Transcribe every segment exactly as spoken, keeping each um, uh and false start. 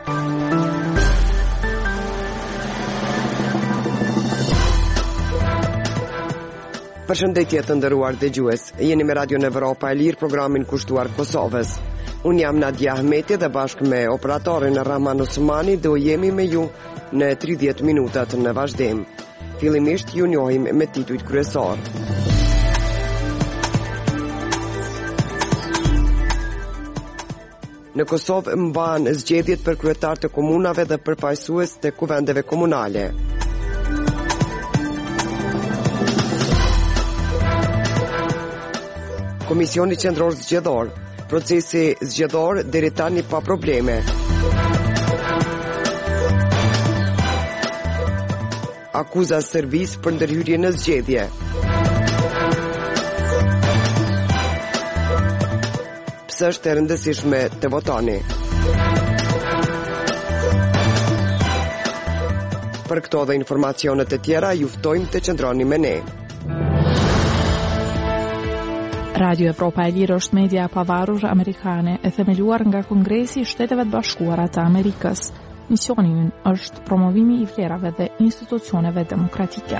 Përshëndetje të nderuar dëgjues, jeni me Radio në Evropa e Lirë, programin kushtuar Kosovës. Unë jam Nadia Ahmeti dhe bashkë me operatorin Rahman Osmani do jemi me ju në tridhjetë minutat në vazhdim. Fillimisht ju njohim me titujt kryesor. Në Kosovë mbahen zgjedhjet për kryetar të komunave dhe përfaqësues të kuvendeve komunale. Komisioni Qendror Zgjedhor, procesi zgjedhor deri tani pa probleme. Akuza servis për ndërhyrje në zgjedhje. Pse është e rëndësishme të votoni? Për këto dhe informacionet e tjera, ju ftojmë të qëndroni me ne. Radio Evropa e Lirë është media e pavarur amerikane e themeluar nga Kongresi i Shteteve të Bashkuara të Amerikës. Misioni i ynë është promovimi i vlerave dhe institucioneve demokratike.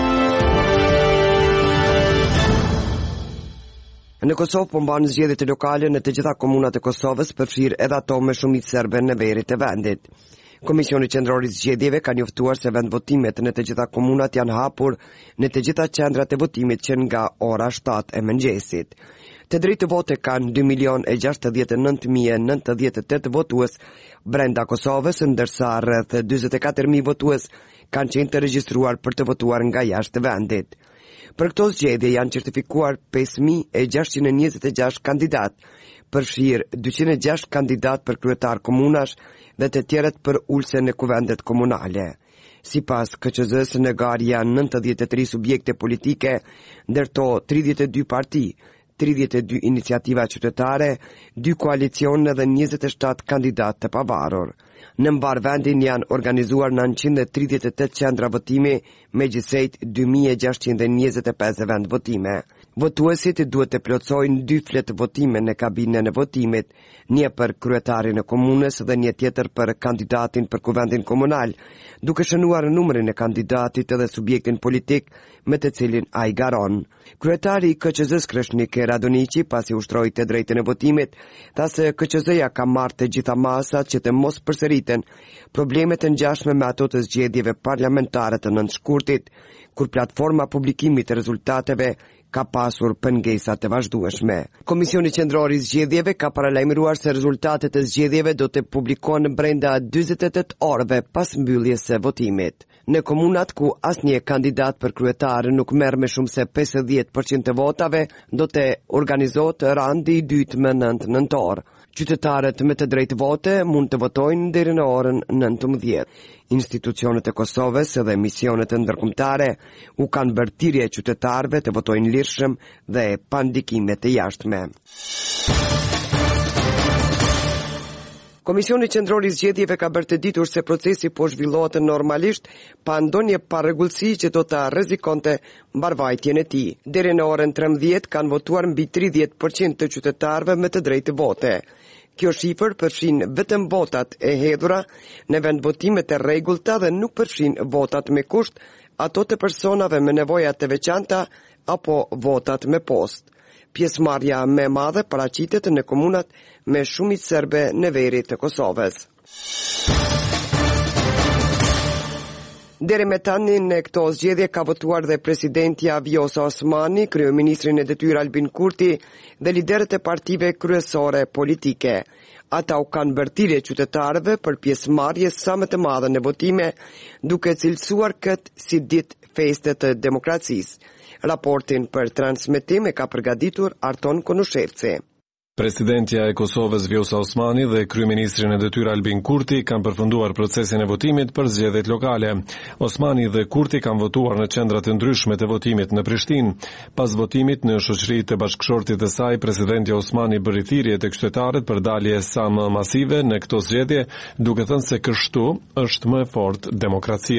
Në Kosovë po mbahen zgjedhjet lokale në të gjitha komunat e Kosovës, përfshirë edhe ato me shumicë serbe në veri të vendit. Komisioni Qendror i Zgjedhjeve ka njoftuar se vendvotimet në të gjitha komunat janë hapur në të gjitha qendrat e votimit që nga ora shtatë e mëngjesit. Të drejtë vote kanë dy milion e gjashtëdhjetë e nëntë mijë e nëntëdhjetë e tetë votues brenda Kosovës, ndërsa rreth dyzet e katër mijë votues kanë qenë të regjistruar për të votuar nga jashtë vendit. Për këto zgjedhje janë certifikuar pesë mijë e gjashtëqind e njëzet e gjashtë kandidat, përfshirë dyqind e gjashtë kandidat për kryetar komunash dhe të tjerët për ulse në kuvendet komunale. Sipas K Q Z-s, në garë janë nëntëdhjetë e tre subjekte politike, ndërto tridhjetë e dy parti, tridhjetë e dy iniciativa qytetare, dy koalicione dhe njëzet e shtatë kandidat të pavarur. Në mbar vendin janë organizuar nëntëqind e tridhjetë e tetë qendra votimi, megjithësisht dy mijë e gjashtëqind e njëzet e pesë vend votime. Votuesit duhet të plotësojnë dy flet votime në kabinën e votimit, një për kryetarin e komunës dhe një tjetër për kandidatin për kuvendin komunal, duke shënuar numrin e kandidatit dhe subjektin politik me të cilin ai garon. Kryetari i K Q Z-s Kreshnik Radoniqi, pasi ushtroi të drejtën e votimit, tha se K Q Z-ja ka marrë të gjitha masat që të mos përsëriten problemet të ngjashme me ato të zgjedhjeve parlamentare të nëntëshkurtit, kur platforma publikimit të rezultateve ka pasur pengesa të vazhdueshme. Komisioni Qendror i Zgjedhjeve ka paralajmëruar se rezultatet e zgjedhjeve do të publikohen brenda dyzet e tetë orëve pas mbylljes së votimit. Në komunat ku asnjë kandidat për kryetar nuk merr më shumë se pesëdhjetë përqind të votave, do të organizohet randi i dytë më nëntë nëntor. Qytetarët me të drejtë vote mund të votojnë deri në orën nëntëmbëdhjetë. Institucionet e Kosovës dhe misionet ndërkombëtare u kanë bërë thirrje qytetarëve të votojnë lirshëm dhe pa ndikime të jashtme. Komisioni Qendror i Zgjedhjeve ka bërë të ditur se procesi po zhvillohet normalisht pa ndonjë parregullsi që do ta rrezikonte mbarvajtjen e tij. Deri në orën trembëdhjetë kanë votuar mbi tridhjetë përqind të qytetarëve me të drejtë vote. Kjo shifër përfshin vetëm votat e hedhura në vendvotime të rregullta dhe nuk përfshin votat me kusht, ato të personave me nevoja të veçanta apo votat me post. Pjesëmarrja më e madhe paraqitet në komunat me shumicë serbe në veri të Kosovës. Deri me tani në këto zgjedhje ka votuar dhe presidentja Vjosa Osmani, kryeministri në detyrë Albin Kurti dhe liderët e partive kryesore politike. Ata u kanë bërë thirrje qytetarëve për pjesëmarrje sa më të madhe në votime, duke cilësuar këtë si ditë feste të demokracisë. Raportin për transmetim e ka përgatitur Arton Konushevci. Presidentja e Kosovës Vjosa Osmani dhe kryeministri në detyrë Albin Kurti kanë përfunduar procesin e votimit për zgjedhjet lokale. Osmani dhe Kurti kanë votuar në qendra të ndryshme të votimit në Prishtinë. Pas votimit në shoqëri të bashkëshortit të saj, presidentja Osmani bëri thirrje tek qytetarët për dalje sa më masive në këto zgjedhje, duke thënë se kështu është më e fortë demokracia.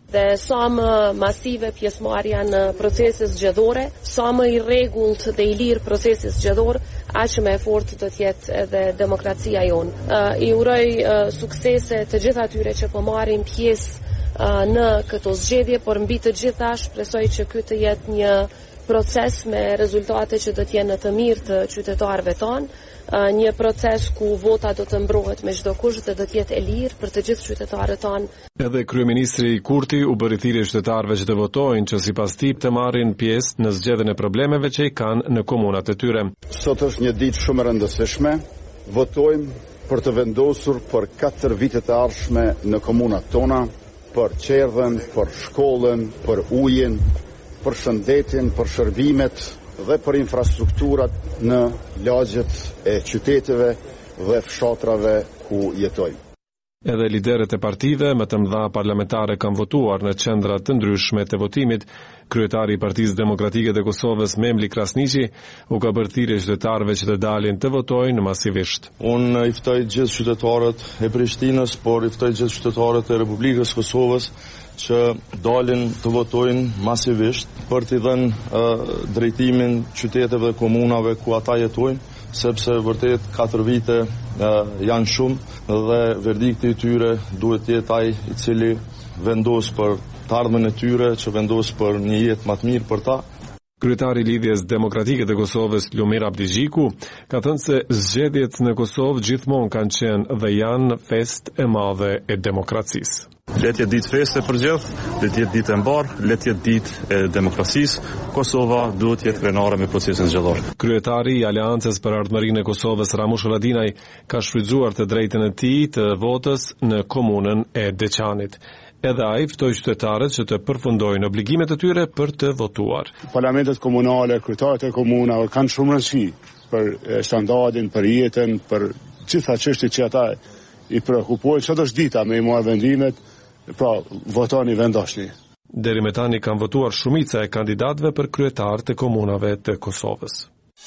dhe sa më masive pjesëmarrja në procese zgjedhore, sa më i rregullt dhe i lirë procesi zgjedhor, aq më e fortë do të jetë edhe demokracia jonë. Uh, I uroj uh, suksese të gjithë atyre që po marrin pjesë uh, në këto zgjedhje, por mbi të gjitha shpresoj që ky të jetë një proces me rezultate që do të jenë të mirë të qytetarëve tonë, uh, një proces ku vota do të mbrohet me çdo kush dhe do të jetë e lirë për të gjithë qytetarët tonë. Edhe kryeministri Kurti u bëri thirrje qytetarëve që të votojnë që sipas tij të marrin pjesë në zgjedhjen e problemeve që i kanë në komunat e tyre. Sot është një ditë shumë e rëndësishme. Votojmë për të vendosur për katër vite të ardhshme në komunat tona, për qerdhen, për shkollën, për ujin, për shëndetin, për shërbimet dhe për infrastrukturat në lagjet e qyteteve dhe fshatrave ku jetojmë. Edhe liderët e partive më të mëdha parlamentare kanë votuar në qendra të ndryshme të votimit. Kryetari i Partisë Demokratike të Kosovës, Memli Krasniqi, u ka bërë thirrje qytetarëve që të dalin të votojnë masivisht. Unë i ftoj gjithë qytetarët e Prishtinës, por i ftoj gjithë qytetarët e Republikës Kosovës që dalin të votojnë masivisht për t'i dhënë uh, drejtimin qyteteve dhe komunave ku ata jetojnë, sepse vërtet katër vite uh, janë shumë dhe verdikti i tyre duhet të jetë ai i cili vendos për të ardhmen e tyre, që vendos për një jetë më të mirë për ta. Kryetari i Lidhjes Demokratike të Kosovës, Lumir Abdigjiku, ka thënë se zgjedhjet në Kosovë gjithmonë kanë qenë dhe janë fest e madhe e demokracisë. Le të jetë ditë feste për gjithë, le të jetë ditë e mbarë, le të jetë ditë e demokracisë. Kosova duhet të jetë krenare me procesin zgjedhor. Kryetari i Aleancës për Ardhmërinë e Kosovës, Ramush Haradinaj, ka shfrytzuar të drejtën e tij të votës në komunën e Deçanit. Edhe ai ftoi qytetarët që të përfundojnë obligimet e tyre për të votuar. Parlamentet komunale, kryetarët e komunave kanë shumë rëndësi për standardin, për jetën, për gjitha çështjet që ata i prekupojnë. Sot është dita me i marrë vendimet, pra votoni, vendosni. Deri me tani kanë votuar shumica e kandidatëve për kryetar të komunave të Kosovës.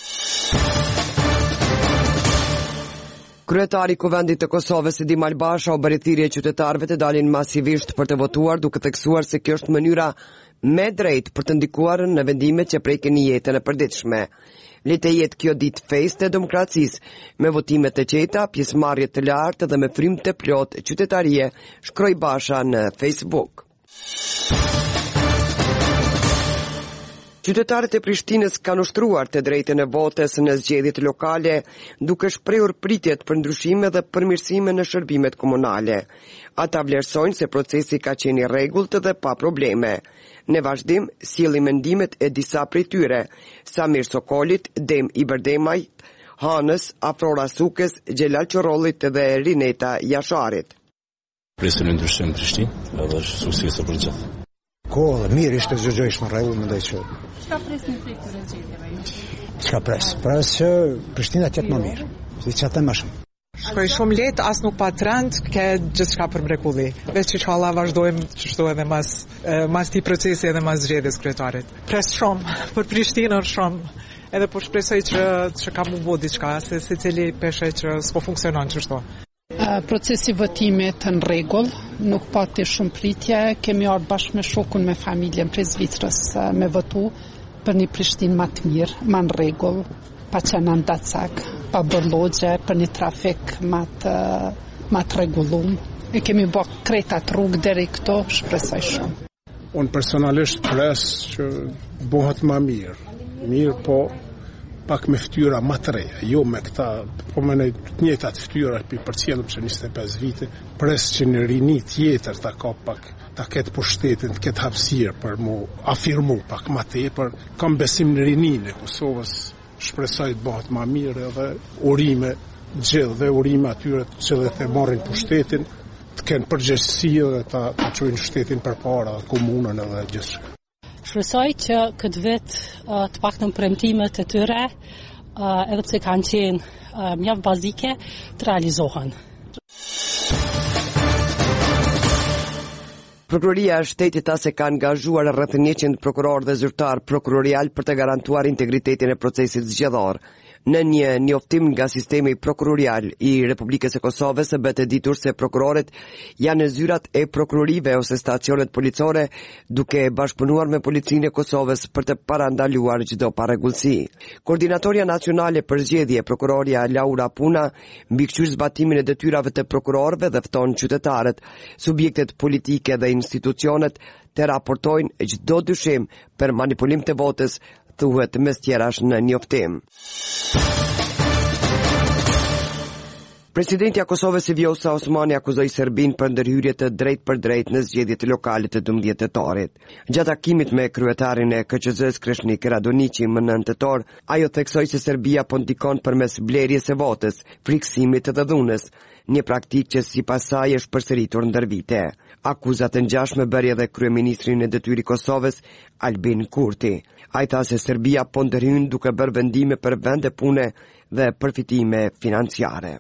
Kryetari i Kuvendit të Kosovës, Edi Malbasha, u bëri thirrje qytetarëve të dalin masivisht për të votuar, duke theksuar se kjo është mënyra më e drejtë për të ndikuar në vendimet që prekin jetën e përditshme. Le të jetë kjo ditë feste e demokracisë, me votime të qeta, pjesëmarrje të lartë dhe me frymë të plotë qytetarie, shkroi Basha në Facebook. Qytetarët e Prishtinës kanë ushtruar të drejtën e votës në zgjedhjet lokale, duke shprehur pritjet për ndryshime dhe përmirësime në shërbimet komunale. Ata vlerësojnë se procesi ka qenë i rregullt dhe pa probleme. Në vazhdim, sjellin mendimet e disa prej tyre: Samir Sokolit, Dem Iberdemaj, Hanës, Afrora Sukes, Xhelal Çorollit dhe Rineta Jasharit. Presim një ndryshim në Prishtinë, edhe është suksese për gjithë. Ko, mirë ishte zgjogjeshme rregull, mendoj që. Çka presni prej këtyre zgjedhjeve? Çka pres? Pres që Prishtina të jetë më mirë. Si çatë më shumë. Shkoj shumë lehtë, as nuk pa trend, ke gjithçka për mrekulli. Veç që inshallah vazhdojmë çështu edhe mas mas ti procesi edhe mas zgjedhjes kryetarit. Pres shumë për Prishtinën shumë. Edhe po shpresoj që që ka më vot diçka, se secili peshë që s'po funksionon çështu. Procesi votimit në rregull, nuk pati shumë pritje, kemi ardhur bashkë me shokun, me familjen prej Zvicrës me votu për një Prishtinë më të mirë, më në rregull, pa qenë ndacak, pa bërlogje, për një trafik më të më të rregulluar. E kemi bërë kretat rrugë deri këto, shpresoj shumë. Unë personalisht pres që bëhet më mirë. Mirë, po pak me fytyra më të reja, jo me këta, po me në të njëjtat fytyra për përcjellëm që njëzet e pesë vite, pres që në rini tjetër ta ka pak, ta ketë pushtetin, të ketë hapësirë për mu afirmu pak më tepër. Kam besim në rininë e Kosovës, shpresoj të bëhet më mirë edhe urime gjithë dhe urime atyre që dhe të marrin pushtetin, të kenë përgjegjësi dhe ta, ta çojnë shtetin përpara, komunën edhe gjithçka. Shpresoj që këtë vit uh, të paktën premtimet e tyre, uh, edhe pse kanë qenë uh, mjaft bazike, të realizohen. Prokuroria e Shtetit ase ka angazhuar rreth njëqind prokuror dhe zyrtar prokurorial për të garantuar integritetin e procesit zgjedhor. Në një njoftim nga sistemi prokurorial i Republikës së Kosovës, bëhet e ditur se prokurorët janë në zyrat e prokurorive ose stacionet policore, duke bashkëpunuar me policinë e Kosovës për të parandaluar çdo parregullsi. Koordinatoria nacionale për zgjedhje, prokuroria Laura Puna, mbikëqyr zbatimin e detyrave të prokurorëve dhe fton qytetarët, subjektet politike dhe institucionet të raportojnë çdo dyshim për manipulim të votës, thuhet mes tjerash në njoftim. Presidenti i Kosovës Vjosa Osmani akuzoi Serbinë për ndërhyrje të drejt për drejt në zgjedhjet lokale të dymbëdhjetë tetorit. Gjatë takimit me kryetarin e K Q Z-s Kreshnik Radonici më nëntë tetor, ajo theksoi se Serbia po ndikon përmes blerjes së votës, friksimit dhe dhunës, një praktikë që sipas saj është përsëritur ndër vite. Akuzat e ngjashme bëri edhe kryeministrin e detyrë i Kosovës, Albin Kurti. Ai tha se Serbia po ndërhyn duke bërë vendime për vende pune dhe përfitime financiare.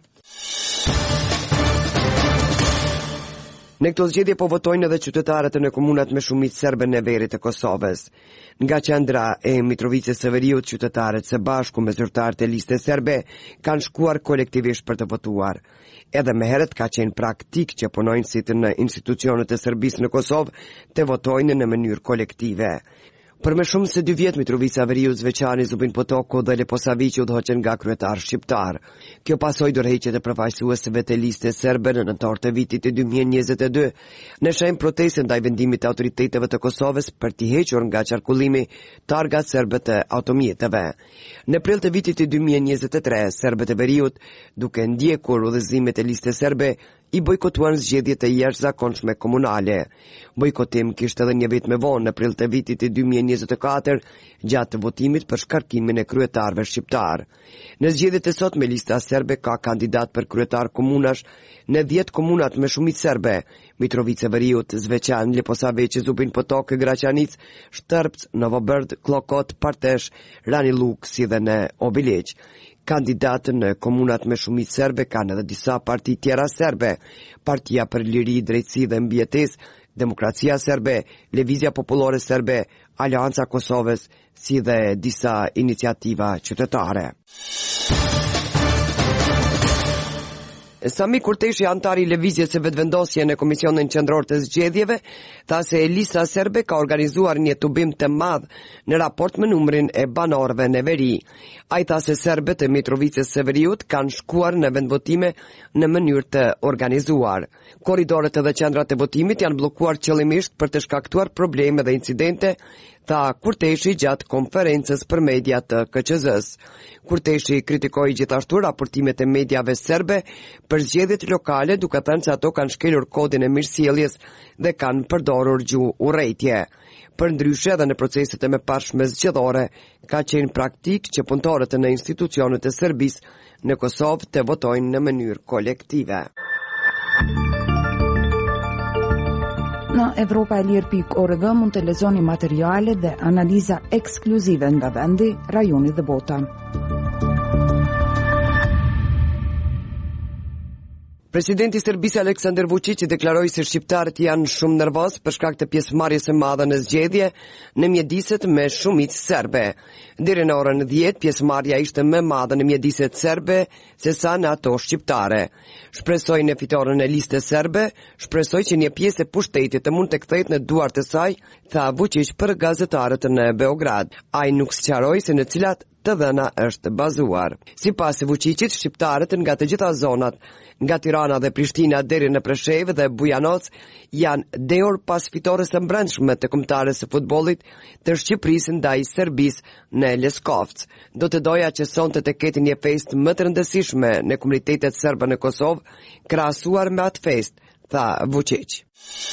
Në këto zgjedhje po votojnë edhe qytetarët në komunat me shumicë serbe në veriut të Kosovës. Nga qendra e Mitrovicës së Veriut, qytetarët së bashku me zyrtarët e listës serbe kanë shkuar kolektivisht për të votuar. Edhe më herët ka qenë praktik që punonjësit në institucionet e Serbisë në Kosovë të votojnë në mënyrë kolektive. Për më shumë se dy vjet Mitrovica Veriut, Zveçani, Zubin Potoko dhe Leposavici udhëhoqen nga kryetar shqiptar. Kjo pasoi dorëheqjet e përfaqësuesve të listës serbe në nëntor të vitit dy mijë e njëzet e dy, në shenjë proteste ndaj vendimit të autoriteteve të Kosovës për t'i hequr nga qarkullimi targat serbe të automjeteve. Në prill të vitit dy mijë e njëzet e tre, serbët e Veriut, duke ndjekur udhëzimet e listës serbe, i bojkotuan zgjedhjet e jashtëzakonshme komunale. Bojkotim kishte edhe një vit më vonë, në prill të vitit dy mijë e njëzet e katër, gjatë votimit për shkarkimin e kryetarëve shqiptar. Në zgjedhjet e sotme, lista serbe ka kandidat për kryetar komunash në dhjetë komunat me shumicë serbe: Mitrovica Veriut, Zveçan, Leposavici, Zubin Potok, Graçanic, Shtërpc, Novobërd, Klokot, Partesh, Raniluk, si dhe në Obiliq. Kandidatë në komunat me shumicë serbe kanë edhe disa parti tjera serbe: Partia për Liri, Drejtësi dhe Mbijetesë, Demokracia Serbe, Lëvizja Popullore Serbe, Aleanca Kosovës, si dhe disa iniciativa qytetare. Sami Kurteshi, antari i Lëvizjes së Vetëvendosje në Komisionin Qendror të Zgjedhjeve, tha se lista serbe ka organizuar një tubim të madh në raport me numrin e banorëve në veri. Ai tha se serbët e Mitrovicës së Veriut kanë shkuar në vendvotime në mënyrë të organizuar. Korridorët dhe qendrat e votimit janë bllokuar qëllimisht për të shkaktuar probleme dhe incidente, tha Kurteshi gjatë konferencës për media të K Q Z-s. Kurteshi kritikoi gjithashtu raportimet e mediave serbe për zgjedhjet lokale, duke thënë se ato kanë shkelur kodin e mirësjelljes dhe kanë përdorur gjuhë urrejtje. Për ndryshe, edhe në proceset e mëparshme zgjedhore ka qenë praktik që punëtorët në institucionet e Serbisë në Kosovë të votojnë në mënyrë kolektive. Në Evropa e Lirë pikë org mund të lexoni materiale dhe analiza ekskluzive nga vendi, rajoni dhe bota. Presidenti i Serbisë Aleksandar Vučić deklaroi se shqiptarët janë shumë nervoz për shkak të pjesëmarrjes së madhe në zgjedhje në mjediset me shumicë serbe. Deri në orën dhjetë, pjesëmarrja ishte më e madhe në mjediset serbe se sa në ato shqiptare. Shpresoi në fitoren e listës serbe, shpresoi që një pjesë e pushtetit të mund të kthehet në duart e saj, tha Vučić për gazetarët në Beograd. Ai nuk sqaroi se në cilat të dhëna është bazuar. Sipas Vučićit, shqiptarët nga të gjitha zonat, nga Tirana dhe Prishtina deri në Preshevë dhe Bujanoc, janë dheur pas fitores së brendshme të kombëtares së futbollit të Shqipërisë ndaj Serbisë në Leskovec. Do të doja që sonte të ketë një festë më të rëndësishme në komunitetet serbe në Kosovë, krahasuar me atë festë, tha Vučić.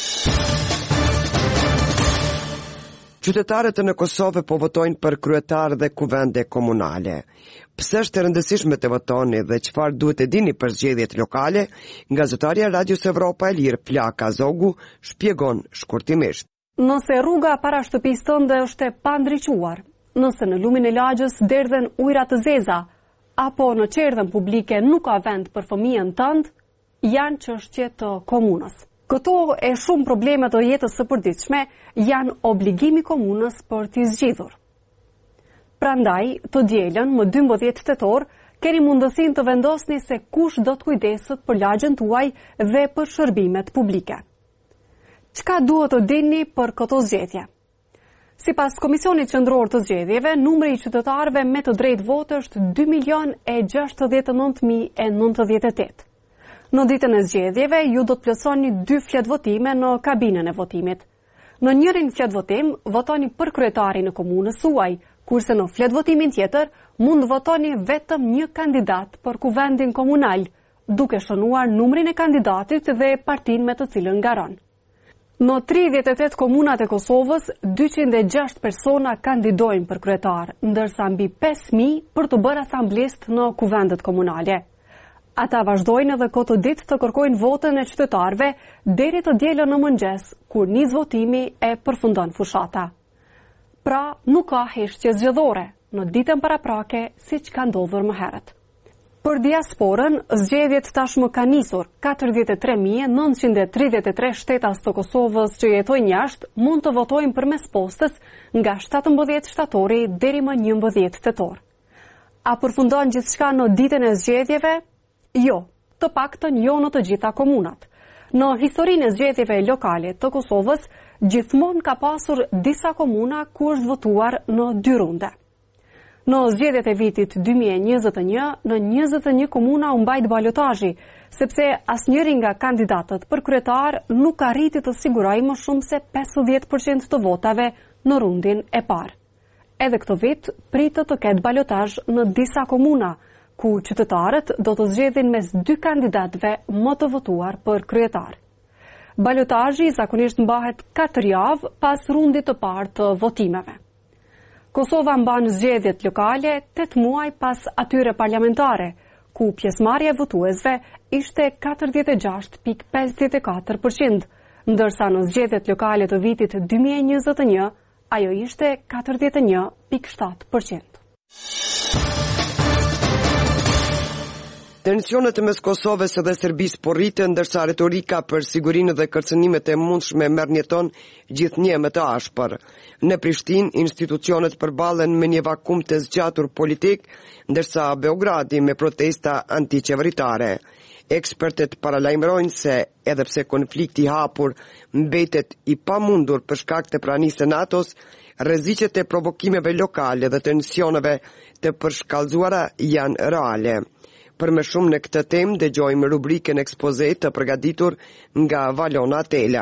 Qytetarët në Kosovë po votojnë për kryetar dhe kuvende komunale. Pse është e rëndësishme të votoni dhe çfarë duhet të dini për zgjedhjet lokale, gazetarja Radios Evropa e Lirë Flaka Zogu shpjegon shkurtimisht. Nëse rruga para shtëpisë tënde është e pandriquar, nëse në lumin e lagjës derdhen ujëra të zeza, apo në qerdhen publike nuk ka vend për fëmijën tënd, janë çështje të komunës. Këto e shumë probleme të jetës së përditshme janë obligimi komunës për t'i zgjidhur. Prandaj, të dielën më dymbëdhjetë tetor, keni mundësinë të vendosni se kush do të kujdeset për lagjen tuaj dhe për shërbimet publike. Çka duhet të dini për këto zgjedhje? Sipas Komisionit Qendror të Zgjedhjeve, numri i qytetarëve me të drejtë vote është dy milion e gjashtëdhjetë e nëntë mijë e nëntëdhjetë e tetë. Në ditën e zgjedhjeve, ju do të plotësoni dy fletvotime në kabinën e votimit. Në njërin fletvotim, votoni për kryetarin e komunës suaj, kurse në fletvotimin tjetër, mund votoni vetëm një kandidat për kuvendin komunal, duke shënuar numrin e kandidatit dhe partinë me të cilën ngaron. Në tridhjetë e tetë komunat e Kosovës, dyqind e gjashtë persona kandidojnë për kryetar, ndërsa mbi pesë mijë për të bërë asamblesë në kuvendet komunale. Ata vazhdojnë edhe këtë ditë të kërkojnë votën e qytetarëve deri të dielën në mëngjes, kur nis votimi e përfundon fushata. Pra, nuk ka heshtje zgjedhore në ditën paraprake, siç ka ndodhur më herët. Për diasporën, zgjedhjet tashmë ka nisur. katërdhjetë e tre mijë e nëntëqind e tridhjetë e tre shtetas të Kosovës që jetojnë jashtë mund të votojnë përmes postës nga shtatëmbëdhjetë shtatori deri më njëmbëdhjetë tetor. A përfundon gjithçka në ditën e zgjedhjeve? Jo, të paktën jo në të gjitha komunat. Në historinë e zgjedhjeve lokale të Kosovës, gjithmonë ka pasur disa komuna ku është votuar në dy runde. Në zgjedhjet e vitit dy mijë e njëzet e një, në njëzet e një komuna u mbajt balotazhi, sepse asnjëri nga kandidatët për kryetar nuk arriti të sigurojë më shumë se pesëdhjetë përqind të votave në rundin e parë. Edhe këtë vit pritet të ketë balotazh në disa komuna, ku qytetarët do të zgjedhin mes dy kandidatëve më të votuar për kryetar. Balotazhi zakonisht mbahet katër javë pas rundit të parë të votimeve. Kosova mban zgjedhjet lokale tetë muaj pas atyre parlamentare, ku pjesëmarrja e votuesve ishte katërdhjetë e gjashtë pikë pesëdhjetë e katër përqind, ndërsa në zgjedhjet lokale të vitit dy mijë e njëzet e një, ajo ishte katërdhjetë e një pikë shtatë përqind. Tensionet mes Kosovës dhe Serbisë po rriten, ndërsa retorika për sigurinë dhe kërcënimet e mundshme merr njeton gjithnjë më të ashpër. Në Prishtinë, institucionet përballen me një vakum të zgjatur politik, ndërsa Beogradi me protesta antiqeveritare. Ekspertet paralajmërojnë se edhe pse konflikti i hapur mbetet i pamundur për shkak të pranisë së NATO-s, rreziqet e provokimeve lokale dhe tensioneve të përshkallëzuara janë reale. Për më shumë në këtë temë dëgjojmë rubrikën ekspoze të përgatitur nga Valona Tela.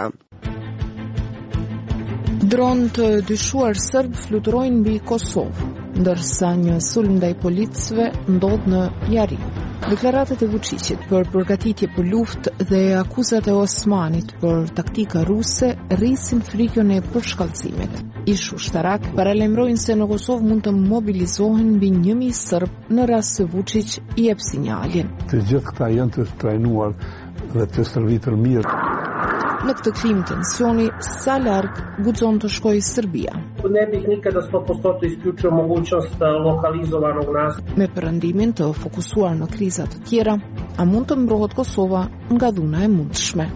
Dronë të dyshuar serb fluturojnë mbi Kosovë, ndërsa një sulm ndaj policëve ndodh në Jari. Deklaratat e Vučićit për përgatitje për luftë dhe akuzat e Osmanit për taktika ruse rrisin frikën e përshkallëzimit. Ish ushtarak paralajmërojnë se në Kosovë mund të mobilizohen mbi një mijë serb në rast se Vučić i jep sinjalin. Të gjithë këta janë të trajnuar dhe të stërvitur mirë. Në këtë klim tensioni, sa larg guxon të shkojë Serbia? Ne bih nikada sto posto isključio mogućnost lokalizovanog nasilja. Me perëndimin të fokusuar në kriza të tjera, a mund të mbrohet Kosova nga dhuna e mundshme?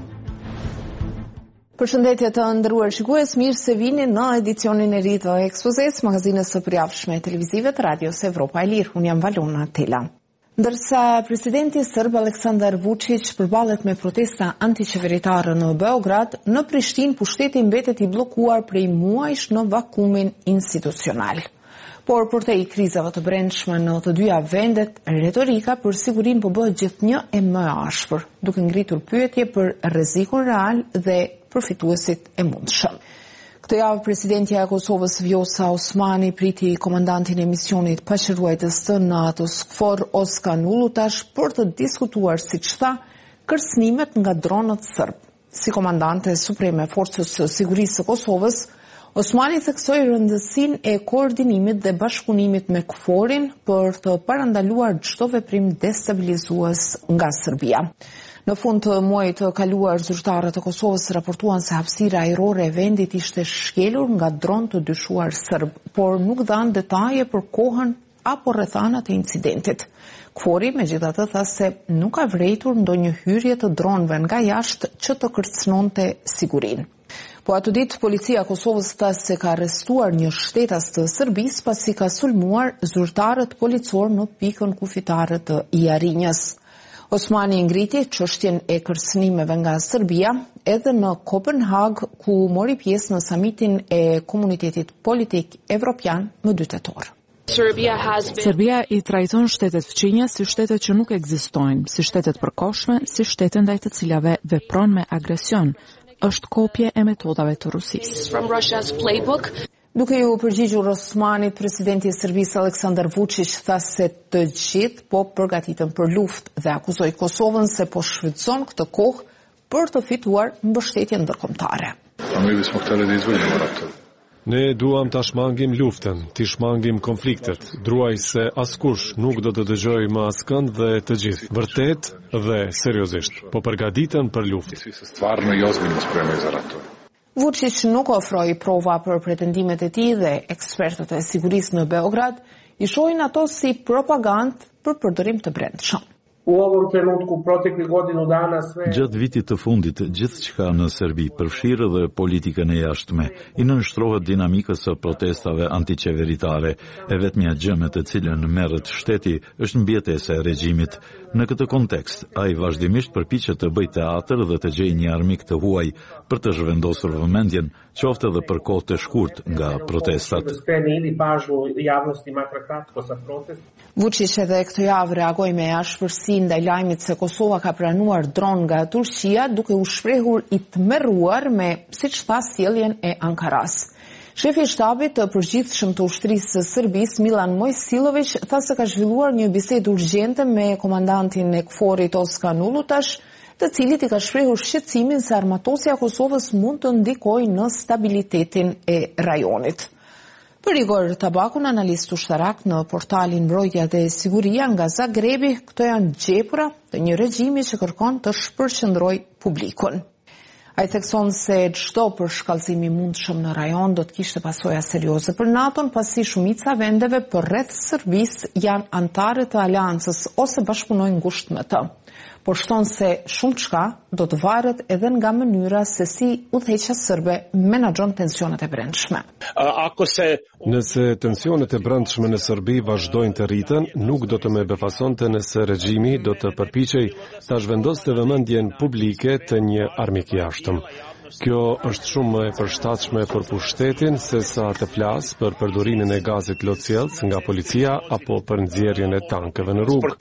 Përshëndetje të nderuar shikues, mirë se vini në edicionin e ri të Ekspozes, magazinës së përjavshme televizive të Radios Evropa e Lirë. Unë jam Valona Tela. Ndërsa presidenti serb Aleksandar Vučić përballet me protesta antiqeveritare në Beograd, në Prishtinë pushteti mbetet i bllokuar prej muajsh në vakumin institucional. Por për te i krizave të brendshme në të dyja vendet, retorika për sigurinë po bëhet gjithnjë e më ashpër, duke ngritur pyetje për rrezikun real dhe përfituesit e mundshëm. Këtë javë, presidentja e Kosovës Vjosa Osmani priti komandantin e misionit paqëruajtës të NATO-s KFOR Oskan Ulutash për të diskutuar, siç tha, kërcënimet nga dronët serb. Si komandante supreme e Forcës së Sigurisë së Kosovës, Osmani theksoi rëndësinë e koordinimit dhe bashkëpunimit me KFOR-in për të parandaluar çdo veprim destabilizues nga Serbia. Në fund të muajit të kaluar, zyrtarët e Kosovës raportuan se hapësira ajrore e vendit ishte shkelur nga dronë të dyshuar serb, por nuk dhanë detaje për kohën apo rrethanat e incidentit. KFOR-i megjithatë tha se nuk ka vërejtur ndonjë hyrje të dronëve nga jashtë që të kërcënonte sigurinë. Po atë ditë, policia e Kosovës tha se ka arrestuar një shtetas të Serbisë pasi ka sulmuar zyrtarët policor në pikën kufitare të Jarinjës. Osmani ngriti çështjen e kërcënimeve nga Serbia edhe në Kopenhag, ku mori pjesë në samitin e Komunitetit Politik Evropian më dy tetor. Serbia i trajton shtetet fqinja si shtetet që nuk ekzistojnë, si shtetet përkohshme, si shtetet ndaj të cilave vepron me agresion. Është kopje e metodave të Rusisë. Duke ju përgjigjur Osmanit, presidenti i Serbisë Aleksandar Vučić tha se të gjithë po përgatiten për luftë dhe akuzoi Kosovën se po shfrytëzon këtë kohë për të fituar mbështetjen ndërkombëtare. Ne duam ta shmangim luftën, ti shmangim konfliktet, druaj se askush nuk do të dëgjoj më askënd dhe të gjithë, vërtet dhe seriozisht, po përgatiten për luftë. Vučić nuk ofroi prova për pretendimet e tij dhe ekspertët e sigurisë në Beograd i shohin ato si propagandë për përdorim të brendshëm. U ovom trenutku protekli godinu dana sve... Gjatë vitit të fundit, gjithçka në Serbi, përfshirë dhe politikën e jashtme, i nënshtrohet dinamikës së protestave antiqeveritare, e vetmja gjë me të cilën merret shteti është mbjetesa e regjimit. Në këtë kontekst, ai vazhdimisht përpiqet të bëjë teatër dhe të gjejë një armik të huaj për të zhvendosur vëmendjen, qoftë edhe për kohë të shkurt nga protestat. Vučić edhe këtë javë reagoi me ashpërsi ndaj lajmit se Kosova ka pranuar dron nga Turqia, duke u shprehur i tmerruar me, siç tha, sjelljen e Ankaras. Shefi i shtabit të përgjithshëm të ushtrisë së Serbisë, Milan Mojsilović, tha se ka zhvilluar një bisedë urgjente me komandantin e KFOR-it Oskan Ulutash, të cilit i ka shprehur shqetësimin se armatosja e Kosovës mund të ndikojë në stabilitetin e rajonit. Për Igor Tabakun, analist ushtarak në portalin Mbrojtja dhe Siguria nga Zagrebi, këto janë gjepura të një regjimi që kërkon të shpërqendrojë publikun. Ai thekson se çdo përshkallëzim i mundshëm në rajon do të kishte pasoja serioze për NATO-n, pasi shumica vendeve përreth Serbisë janë anëtare të aleancës ose bashkëpunojnë ngushtë me të. Por shton se shumë çka do të varet edhe nga mënyra se si udhëheqja serbe menaxhon tensionet e brendshme. Nëse tensionet e brendshme në Serbi vazhdojnë të rriten, nuk do të më befasonte nëse regjimi do të përpiqej ta zhvendoste vëmendjen publike të një armik jashtëm. Kjo është shumë më e përshtatshme për pushtetin se sa të flas për përdorimin e gazit lotësielës nga policia apo për nxjerrjen e tankeve në rrugë.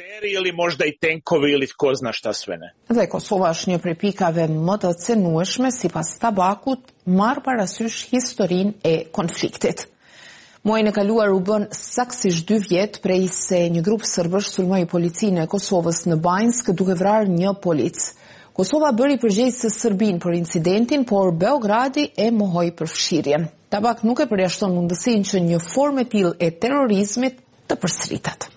Dhe Kosova është një prej pikave më të cenueshme sipas Tabakut, marr parasysh historinë e konfliktit. Muajin e kaluar u bën saktësisht dy vjet prej se një grup serbësh sulmoi policinë e Kosovës në Banjsk duke vrarë një polic. Kosova bëri përgjegjësi Serbinë për incidentin, por Beogradi e mohoi përfshirjen. Tabak nuk e përjashton mundësinë që një formë e tillë e terrorizmit të përsëritet.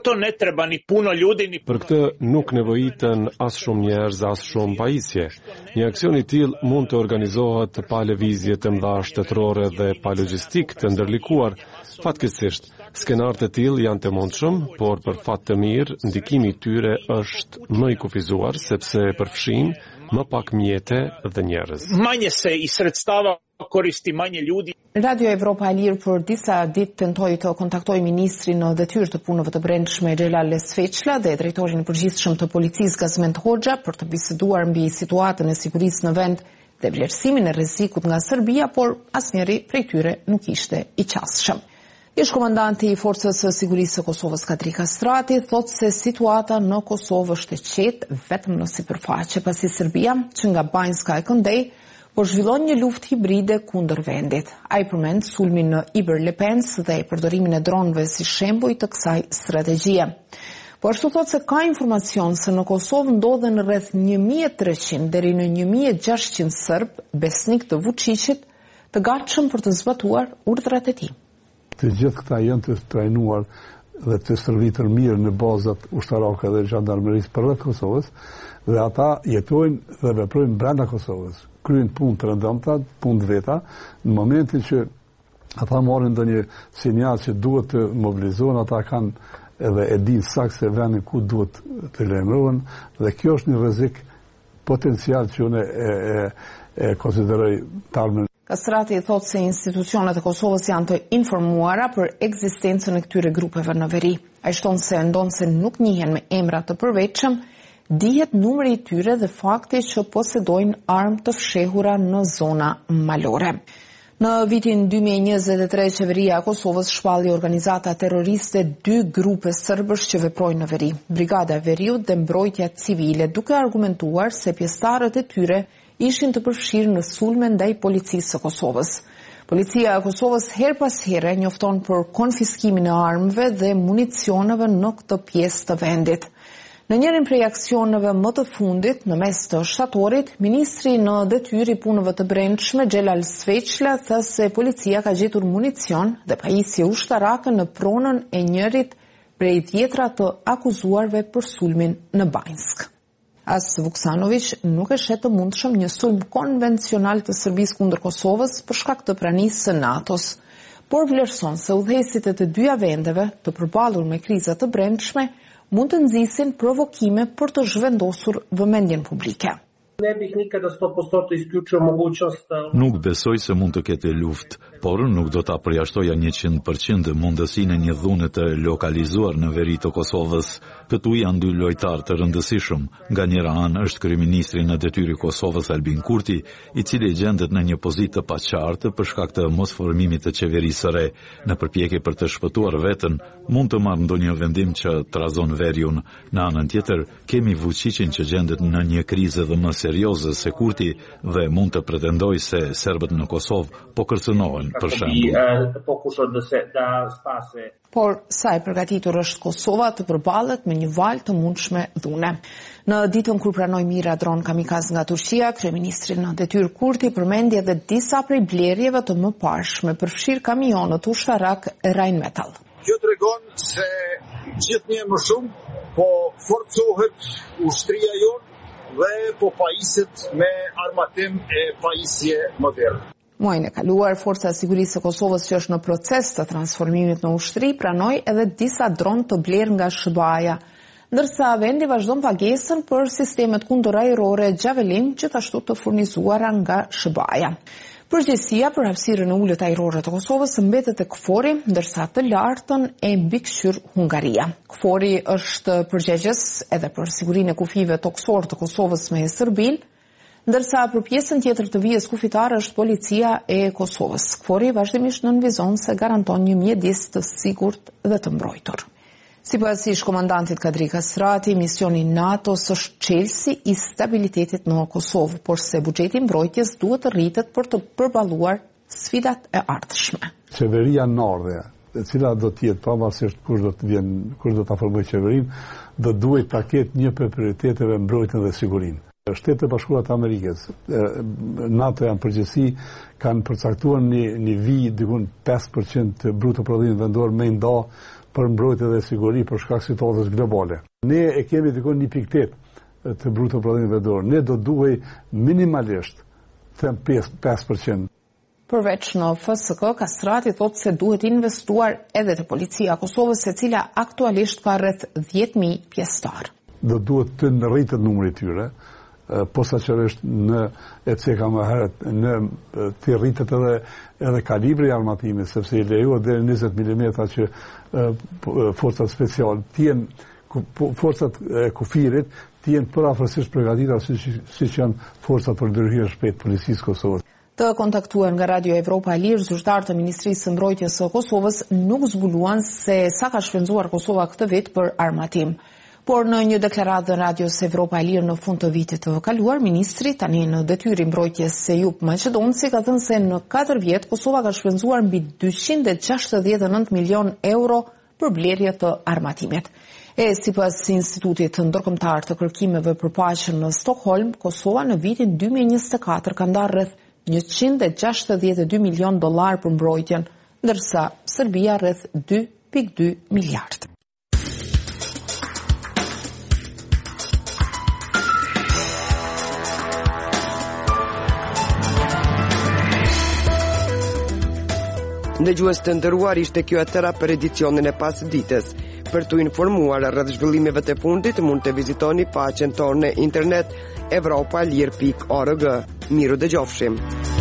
Për këtë nuk nevojiten as shumë njerëz, as shumë pajisje. Një aksion i tillë mund të organizohet pa lëvizje të mëdha shtetërore dhe pa logjistik të ndërlikuar. Fatkeqësisht, skenarët e tillë janë të mundshëm, por për fat të mirë, ndikimi i tyre është më i kufizuar sepse përfshin më pak mjete dhe njerëz. Manje se i sredstava koristi manje ljudi. Radio Evropa e Lirë për disa ditë tentoi të kontaktojë ministrin në detyrë të punëve të brendshme Xhelal Lesveçla dhe drejtorin e përgjithshëm të policisë Gazmend Hoxha për të biseduar mbi situatën e sigurisë në vend dhe vlerësimin e rrezikut nga Serbia, por asnjëri prej tyre nuk ishte i qasshëm. Ish komandanti i Forcës së Sigurisë së Kosovës Kadri Kastrati thotë se situata në Kosovë është e qetë vetëm në sipërfaqe, pasi Serbia, që nga Banjska e këndej, por zhvillon një luftë hibride kundër vendit. Ai përmend sulmin në Iber-Lepens dhe përdorimin e dronëve si shembull të kësaj strategjie. Po ashtu thotë se ka informacion se në Kosovë ndodhen rreth një mijë e treqind deri në një mijë e gjashtëqind serb besnik të Vučićit, të gatshëm për të zbatuar urdhrat e tij. Të gjithë këta janë të trajnuar dhe të stërvitur mirë në bazat ushtarake dhe zhandarmerisë përreth Kosovës, dhe ata jetojnë dhe veprojnë brenda Kosovës. Kryejnë punë të rëndëmta, punë të veta, në momentin që ata marrin ndonjë sinjal që duhet të mobilizohen, ata kanë edhe e dinë saktë se vendi ku duhet të lajmërohen, dhe kjo është një rrezik potencial që unë e, e, e konsideroj talmen. Kastrati thot se institucionet e Kosovës janë të informuara për ekzistencën e këtyre grupeve në veri. Ai shton se ndonë se nuk njihen me emra të përveçëm, dihet numri i tyre dhe fakti që posedojnë armë të fshehura në zona malore. Në vitin dy mijë e njëzet e tre, qeveria e Kosovës shpalli organizata terroriste dy grupe serbësh që veprojnë në veri. Brigada e Veriut dhe Mbrojtja Civile, duke argumentuar se pjesëtarët e tyre ishin të përfshirë në sulme ndaj policisë së Kosovës. Policia e Kosovës her pas here njofton për konfiskimin e armëve dhe municioneve në këtë pjesë të vendit. Në njërin prej aksioneve më të fundit, në mes të shtatorit, ministri në detyrë i punëve të brendshme Xhelal Sveçla tha se policia ka gjetur municion dhe pajisje ushtarake në pronën e njërit prej dhjetra të akuzuarve për sulmin në Banjsk. As Vuksanović nuk e shet të mundshëm një sulm konvencional të Serbisë kundër Kosovës për shkak të pranisë së NATO-s, por vlerëson se udhëheqësit e të dyja vendeve të përballur me kriza të brendshme mund të nxisin provokime për të zhvendosur vëmendjen publike. Ne bih nikada sto posto të isključio mogućnost. Nuk besoj se mund të ketë luftë, por nuk do ta përjashtoja njëqind përqind mundësinë e një dhune të lokalizuar në veri të Kosovës. Këtu janë dy lojtarë të rëndësishëm. Nga njëra anë është kryeministri në detyrë i Kosovës Albin Kurti, i cili gjendet në një pozitë të paqartë për shkak të mosformimit të qeverisë së re. Në përpjekje për të shpëtuar veten, mund të marrë ndonjë vendim që trazon veriun. Në anën tjetër, kemi Vučićin që gjendet në një krizë dhe më serioze se Kurti dhe mund të pretendoj se serbët në Kosovë po kërcënohen, për shembull. Por sa e përgatitur është Kosova të përballet me një valë të mundshme dhune. Në ditën kur pranoi mira dron kamikaz nga Turqia, kryeministri në detyrë Kurti përmendi edhe disa prej blerjeve të mëparshme, përfshir kamionët ushtarak Rheinmetall. Kjo tregon se gjithnjë më shumë po forcohet ushtria jonë dhe po pajiset me armatim e pajisje moderne. Muajin e kaluar, Forca e Sigurisë së Kosovës, që është në proces të transformimit në ushtri, pranoi edhe disa dron të blerë nga S B A-ja, ndërsa vendi vazhdon pagesën për sistemet kundërajrore Javelin, gjithashtu të furnizuara nga S B A-ja. Përgjegjësia për hapësirën e ulët ajrore të Kosovës mbetet tek Kfori, ndërsa të lartën e mbikëqyr Hungaria. Kfori është përgjegjës edhe për sigurinë e kufive tokësor të Kosovës me Serbinë, ndërsa për pjesën tjetër të vijës kufitare është policia e Kosovës. Kfori vazhdimisht nënvizon se garanton një mjedis të sigurt dhe të mbrojtur. Sipas ish komandantit Kadri Kastrati, misioni NATO-s është çelësi i stabilitetit në Kosovë, por se buxheti i mbrojtjes duhet të rritet për të përballuar sfidat e ardhshme. Qeveria Nordhe, e cila do të jetë pavarësisht kush do të vjen, kush do ta formojë qeverinë, do duhet ta ketë një prej prioriteteve mbrojtjen dhe sigurinë. Shtetet e Bashkuara të Amerikës, NATO janë përgjithësi kanë përcaktuar një nivi diku pesë përqind të bruto prodhimit vendor me nda për mbrojtje dhe siguri për shkak situatës globale. Ne e kemi diku një pikë tetë të bruto prodhimit vendor. Ne do duhej minimalisht them pesë përqind. Përveç në F S K, Kastrati thotë se duhet investuar edhe te policia e Kosovës, e cila aktualisht ka rreth dhjetë mijë pjesëtar. Do duhet të rritet numri i tyre, posaçërisht në e ceka më herët në të rritet edhe edhe kalibri i armatimit, sepse i lejohet deri në njëzet milimetra që forcat speciale të jenë forcat e kufirit të jenë përafërsisht përgatita siç siç janë forcat për ndërhyrje shpejt policisë Kosovës. Të kontaktuar nga Radio Evropa e Lirë, zyrtarët e Ministrisë së Mbrojtjes së Kosovës nuk zbuluan se sa ka shpenzuar Kosova këtë vit për armatim. Por në një deklaratë në Radios Evropa e Lirë në fund të vitit të kaluar, ministri tani në detyrë mbrojtjes Sejup Maqedonci ka thënë se në katër vjet Kosova ka shpenzuar mbi dyqind e gjashtëdhjetë e nëntë milion euro për blerje të armatimit. E sipas Institutit Ndërkombëtar të Kërkimeve për Paqen në Stockholm, Kosova në vitin dy mijë e njëzet e katër ka ndarë rreth njëqind e gjashtëdhjetë e dy milion dollar për mbrojtjen, ndërsa Serbia rreth dy pikë dy miliard. Ndëgjues të nderuar, ishte kjo e tëra për edicionin e pas ditës. Për të informuar rreth zhvillimeve të fundit, mund të vizitoni faqen tonë në internet evropalir pikë org. Miru dëgjofshim.